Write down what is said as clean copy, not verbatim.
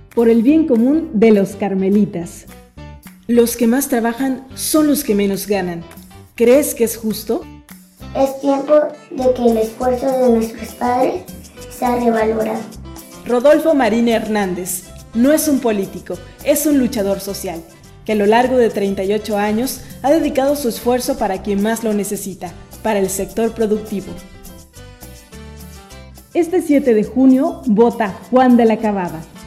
por el bien común de los carmelitas. Los que más trabajan son los que menos ganan. ¿Crees que es justo? Es tiempo de que el esfuerzo de nuestros padres sea revalorado. Rodolfo Marín Hernández no es un político, es un luchador social, que a lo largo de 38 años ha dedicado su esfuerzo para quien más lo necesita, para el sector productivo. Este 7 de junio vota Juan de la Cabada.